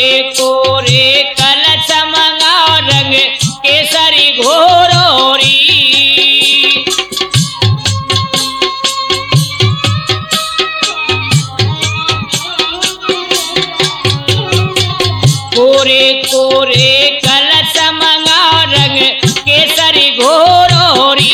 कोरे कोरे कलश मंगाओ रंग केसरी घोरोरी। कोरे कोरे कलश मंगाओ रंग केसरी घोरोरी।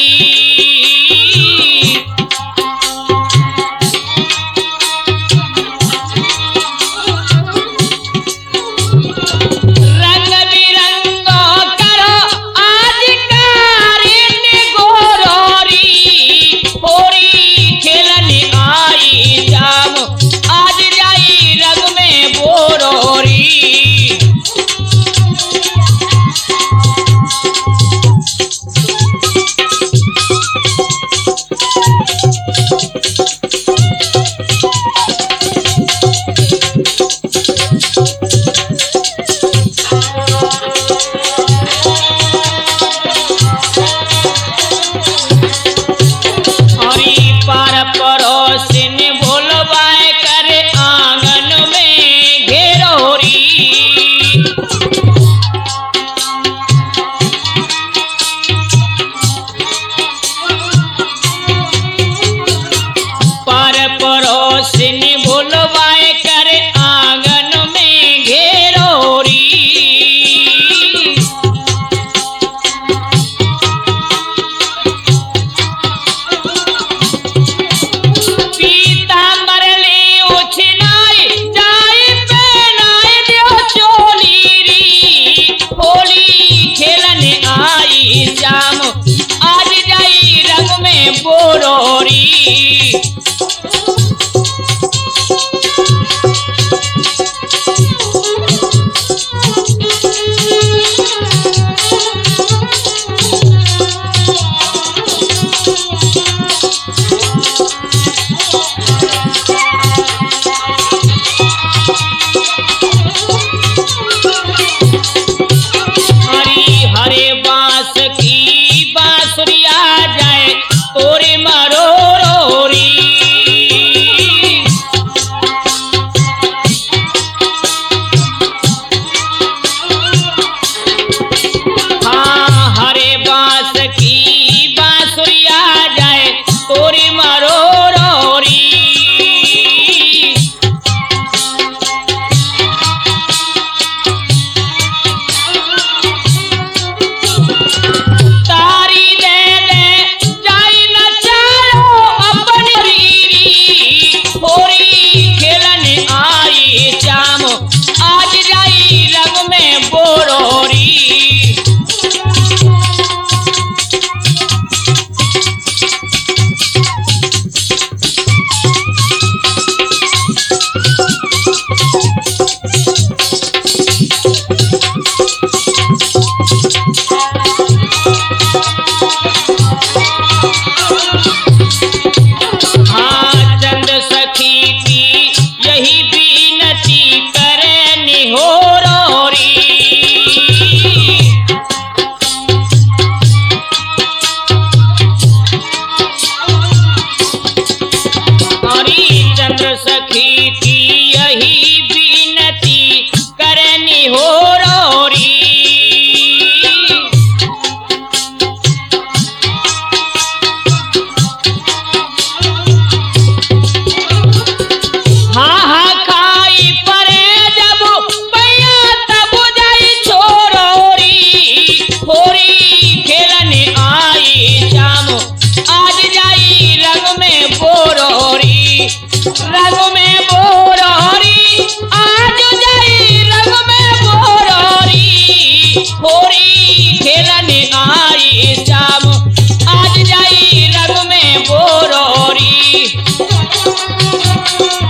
रंग बिरंगो करो आज कारिन गोरोरी। होरी खेलने आई जाम आज जाई रंग में बोरोरी। पड़ोसिन बोलवाए करे आंगन में घेरोरी। पड़ोसिन बोलवाए करे आंगन में घेरोरी। जाम आज जाई रंग में बोरोरी। हरे बांस की बांसुरिया जाए तोरे मरोरी। हाँ हरे बांस की बांसुरिया जाए तोरे मरोरी। जाम आज जाई रंग में बोरोरी। हाँ चंद सखी की यही बीनती करे निहोरोरी। हरी चंद्र सखी की यही बीनती करे निहोरोरी। हाँ हाँ खाई परे जब भैया तब जाई छोरोरी। होरी खेलने आई जाम आज जाई रंग में बोरोरी। रंग में बोरोरी आज जाई रंग में बोरोरी। होरी खेलने आई जाम आज जाई रंग में बोरोरी।